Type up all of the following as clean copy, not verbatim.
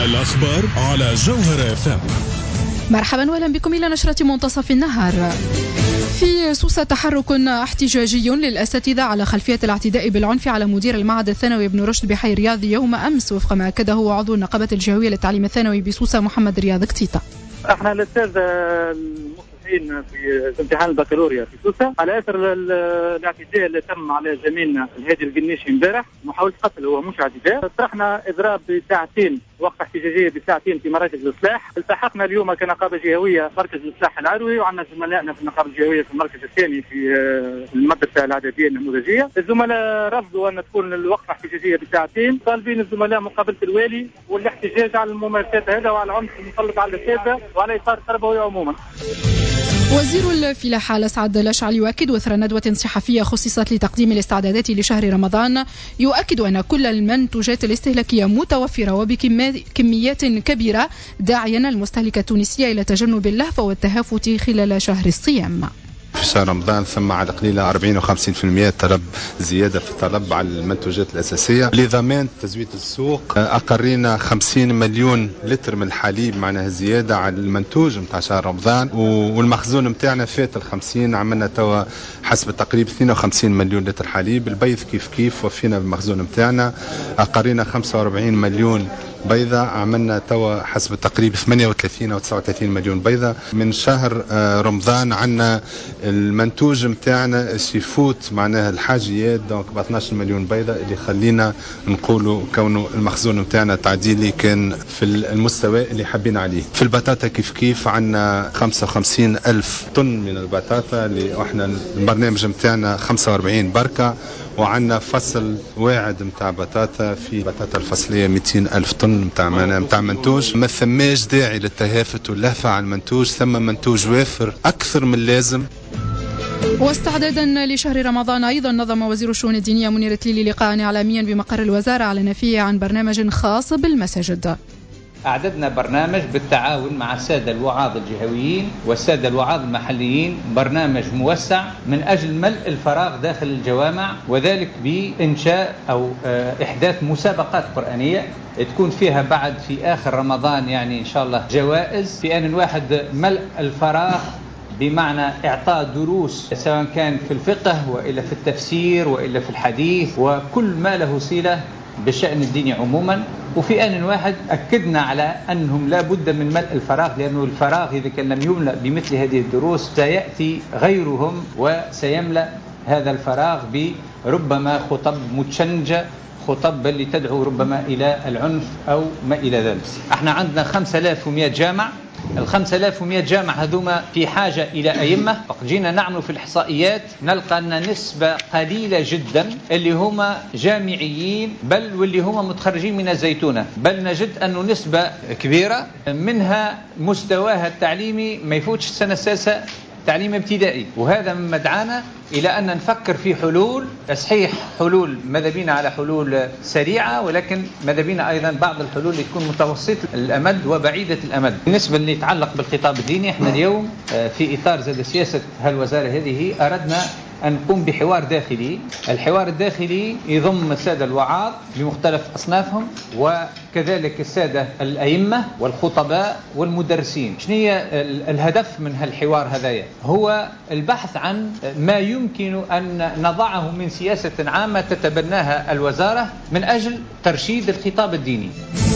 الأخبار على جوهر FM. مرحبا واهلا بكم إلى نشرة منتصف النهار. في سوسة تحرك احتجاجي للأساتذة على خلفية الاعتداء بالعنف على مدير المعهد الثانوي ابن رشد بحي الرياض يوم أمس، وفق ما أكده عضو النقابة الجهوية للتعليم الثانوي بسوسة محمد رياض كتيطة. احنا الاستاذ المصلحين في امتحان البكالوريا في سوسة على اثر الاعتداء اللي تم على زميلنا الهادي القنيشي امبارح، محاولة قتل هو مش اعتداء. طرحنا اضراب بساعتين، وقفة احتجاجية بساعتين في مراكز الإصلاح. التحقنا اليوم كنقابة جهوية مركز الإصلاح العروي، وعندنا زملائنا في النقابة الجهوية في المركز الثاني في المدرسة الإعدادية النموذجية. الزملاء رفضوا أن تكون الوقفة احتجاجية بساعتين، طالبين الزملاء مقابلة الوالي والاحتجاج على الممارسات هذا وعلى العنف المسلط على الأساتذة وعلى إطار التربوي عموما. وزير الفلاحة الأسعد الأشعل يؤكد وثر ندوة صحفية خصصت لتقديم الاستعدادات لشهر رمضان، يؤكد أن كل المنتوجات الاستهلاكية متوفرة وبكميات كبيرة، داعيا المستهلك التونسي إلى تجنب اللهفة والتهافت خلال شهر الصيام. في شهر رمضان ثم على قليلة 40 و 50% طلب زيادة في الطلب على المنتوجات الأساسية لضمان تزويد السوق. أقرينا 50 مليون لتر من الحليب، معناها زيادة على المنتوج متاع شهر رمضان، والمخزون متاعنا فات 50. عملنا توا حسب التقريب 52 مليون لتر حليب. البيض كيف وفينا بالمخزون متاعنا. أقرينا 45 مليون بيضة، عملنا توا حسب التقريب 38 أو 39 مليون بيضة. من شهر رمضان عنا المنتوج متاعنا يفوت معناها الحاجيات، دونك ب 12 مليون بيضة، اللي خلينا نقولوا كونه المخزون متاعنا تعديلي كان في المستوى اللي حابين عليه. في البطاطا كيف عنا 55 ألف طن من البطاطا، اللي احنا البرنامج متاعنا 45 بركة، وعندنا فصل واعد متاع بطاطا، في بطاطا الفصلية 200 ألف طن متاع منتوج. ما ثماش داعي للتهافت واللهفة على المنتوج، ثم منتوج وافر أكثر من اللازم. واستعدادا لشهر رمضان أيضا نظم وزير الشؤون الدينية منير تليلي لقاء إعلاميا بمقر الوزارة أعلن فيه عن برنامج خاص بالمساجد. أعددنا برنامج بالتعاون مع السادة الوعاظ الجهويين والسادة الوعاظ المحليين، برنامج موسع من أجل ملء الفراغ داخل الجوامع، وذلك بإنشاء أو إحداث مسابقات قرآنية تكون فيها بعد في آخر رمضان يعني إن شاء الله جوائز، في آن واحد ملء الفراغ بمعنى إعطاء دروس سواء كان في الفقه وإلا في التفسير وإلا في الحديث وكل ما له صلة بالشأن الديني عموما. وفي آن واحد أكدنا على أنهم لا بد من ملء الفراغ، لأنه الفراغ إذا كان لم يملأ بمثل هذه الدروس سيأتي غيرهم وسيملأ هذا الفراغ بربما خطب متشنجة، خطب اللي تدعو ربما إلى العنف أو ما إلى ذلك. احنا عندنا 5100 جامع، 5100 جامع هذوما في حاجة إلى أئمة. جينا نعمل في الإحصائيات نلقى أن نسبة قليلة جدا اللي هم جامعيين، بل واللي هم متخرجين من الزيتونة، بل نجد أنه نسبة كبيرة منها مستواها التعليمي ما يفوتش السنة السادسة تعليم ابتدائي. وهذا مما دعانا إلى أن نفكر في حلول، صحيح حلول ماذا بينا على حلول سريعة، ولكن ماذا بينا أيضا بعض الحلول اللي تكون متوسطة الأمد وبعيدة الأمد. بالنسبة اللي يتعلق بالخطاب الديني، احنا اليوم في إطار زاد سياسة هالوزارة هذه أردنا أن نقوم بحوار داخلي. الحوار الداخلي يضم السادة الوعاظ بمختلف أصنافهم، وكذلك السادة الأئمة والخطباء والمدرسين. شنو هي الهدف من هالحوار هذايا؟ هو البحث عن ما يمكن أن نضعه من سياسة عامة تتبناها الوزارة من أجل ترشيد الخطاب الديني.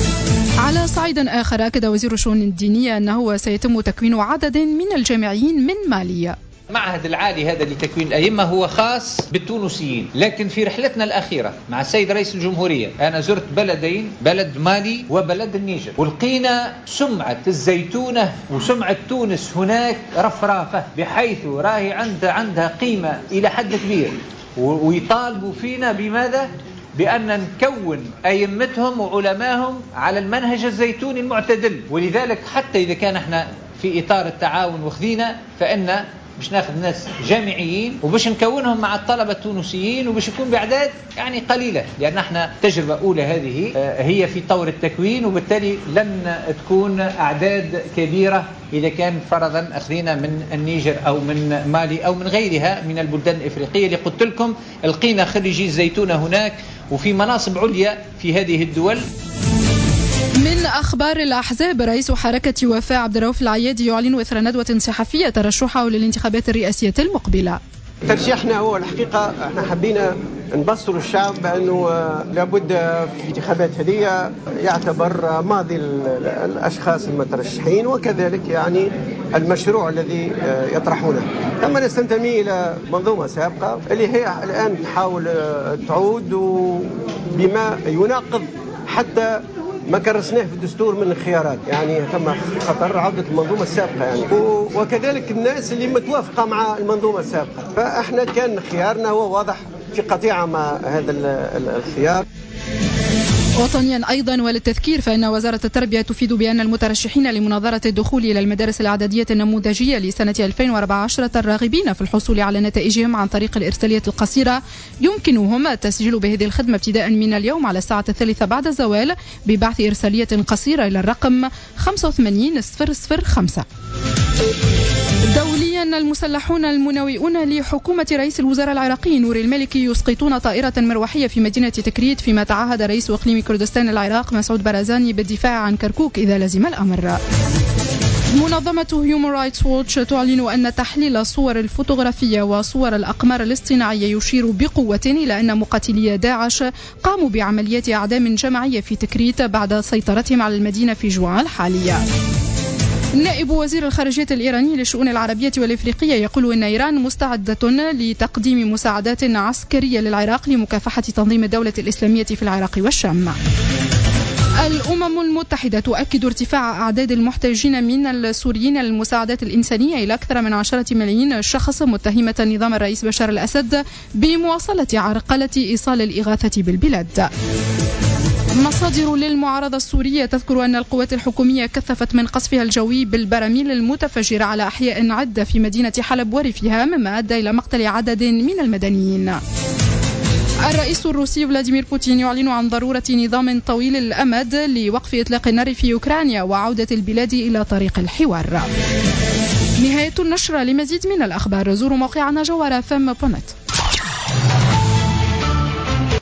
على صعيد آخر أكد وزير الشؤون الدينية أنه سيتم تكوين عدد من الجامعيين من مالية. المعهد العالي هذا لتكوين الأئمة هو خاص بالتونسيين، لكن في رحلتنا الأخيرة مع السيد رئيس الجمهورية أنا زرت بلدين، بلد مالي وبلد النيجر، ولقينا سمعة الزيتونة وسمعة تونس هناك رفرافة، بحيث راهي عندها قيمة إلى حد كبير، ويطالبوا فينا بماذا؟ بأن نكون أئمتهم وعلمائهم على المنهج الزيتوني المعتدل. ولذلك حتى إذا كان احنا في إطار التعاون وخذينا، فإن باش ناخذ ناس جامعيين وباش نكونهم مع الطلبة التونسيين، وباش يكون بأعداد يعني قليلة، لأن احنا تجربة أولى هذه هي في طور التكوين، وبالتالي لن تكون أعداد كبيرة إذا كان فرضا أخذنا من النيجر أو من مالي أو من غيرها من البلدان الإفريقية اللي قلت لكم القينا خريجي الزيتونة هناك وفي مناصب عليا في هذه الدول. من أخبار الأحزاب، رئيس حركة وفاء عبد الرؤوف العيادي يعلن إثر ندوة صحفية ترشحه للانتخابات الرئاسية المقبلة. ترشيحنا هو الحقيقة احنا حبينا نبصر الشعب بأنه لابد في انتخابات هذه يعتبر ماضي الأشخاص المترشحين وكذلك يعني المشروع الذي يطرحونه. أما نستنتمي إلى منظومة سابقة اللي هي الآن تحاول تعود بما يناقض حتى ما كرسناه في الدستور من الخيارات، يعني ثم خطر عودة المنظومة السابقة يعني، وكذلك الناس اللي متوافقة مع المنظومة السابقة. فإحنا كان خيارنا هو واضح في قطيعة مع هذا الخيار. وطنيا أيضا وللتذكير، فإن وزارة التربية تفيد بأن المترشحين لمناظرة الدخول إلى المدارس الإعدادية النموذجية لسنة 2014 الراغبين في الحصول على نتائجهم عن طريق الإرسالية القصيرة يمكنهم التسجيل بهذه الخدمة ابتداء من اليوم على الساعة 3 بعد الزوال ببعث إرسالية قصيرة إلى الرقم 85005. دوليا، المسلحون المناوئون لحكومة رئيس الوزراء العراقي نور المالكي يسقطون طائرة مروحية في مدينة تكريت، فيما تعهد رئيس إقليم كردستان العراق مسعود برزاني بالدفاع عن كركوك إذا لزم الأمر. منظمة هيومن رايتس ووتش تعلن أن تحليل الصور الفوتوغرافية وصور الأقمار الاصطناعية يشير بقوة إلى أن مقاتلي داعش قاموا بعمليات إعدام جماعية في تكريت بعد سيطرتهم على المدينة في جوان الحالية. نائب وزير الخارجية الإيراني للشؤون العربية والإفريقية يقول إن إيران مستعدة لتقديم مساعدات عسكرية للعراق لمكافحة تنظيم الدولة الإسلامية في العراق والشام. الأمم المتحدة تؤكد ارتفاع أعداد المحتاجين من السوريين للمساعدات الإنسانية إلى أكثر من 10 ملايين شخص، متهمة نظام الرئيس بشار الأسد بمواصلة عرقلة إيصال الإغاثة بالبلاد. مصادر للمعارضة السورية تذكر أن القوات الحكومية كثفت من قصفها الجوي بالبراميل المتفجرة على أحياء عدة في مدينة حلب وريفها، مما أدى إلى مقتل عدد من المدنيين. الرئيس الروسي فلاديمير بوتين يعلن عن ضرورة نظام طويل الأمد لوقف إطلاق النار في أوكرانيا وعودة البلاد إلى طريق الحوار. نهاية النشرة. لمزيد من الأخبار زوروا موقعنا جوهرة FM.net.